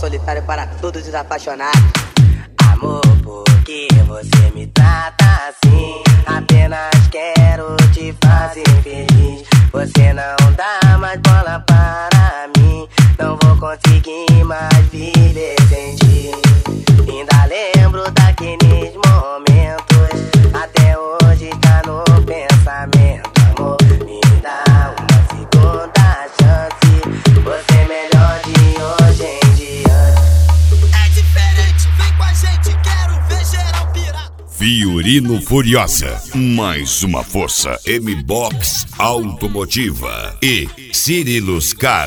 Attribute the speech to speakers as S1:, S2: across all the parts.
S1: solitário para todos os apaixonados.
S2: Amor, por que você me trata assim? Apenas quero te fazer feliz. Você não dá mais bola para mim. Não vou conseguir mais viver sem ti. Ainda lembro daqueles momentos. Até hoje tá no pensamento. Amor, me dá uma segunda chance. Você é melhor de hoje em diante.
S3: É diferente, vem com a gente, quero ver geral pirar.
S4: Fiorino Furiosa, mais uma força M-Box Automotiva e Cirilos Car.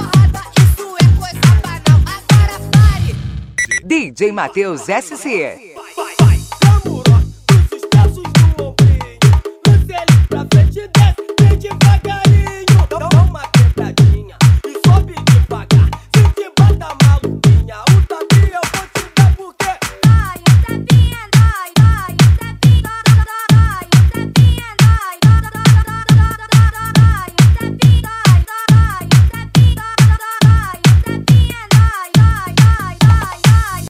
S5: DJ Matheus SC.